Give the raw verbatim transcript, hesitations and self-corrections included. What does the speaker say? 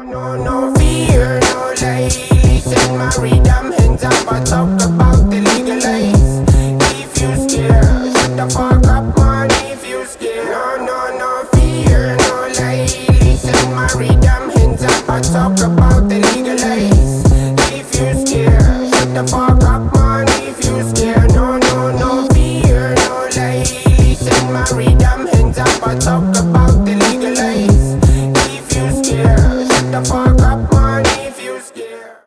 No, no fear, no lie. Listen, my rhythm, hands up, I talk about the legalize. If you scared, shut the fuck up, man. If you scared, no, no, no fear, no lie. Listen, my rhythm, hands up, I talk about the legalize. If you scared, shut the fuck up, man. If you scared, no, no, no fear, no lie. Listen, my rhythm, hands up, I talk about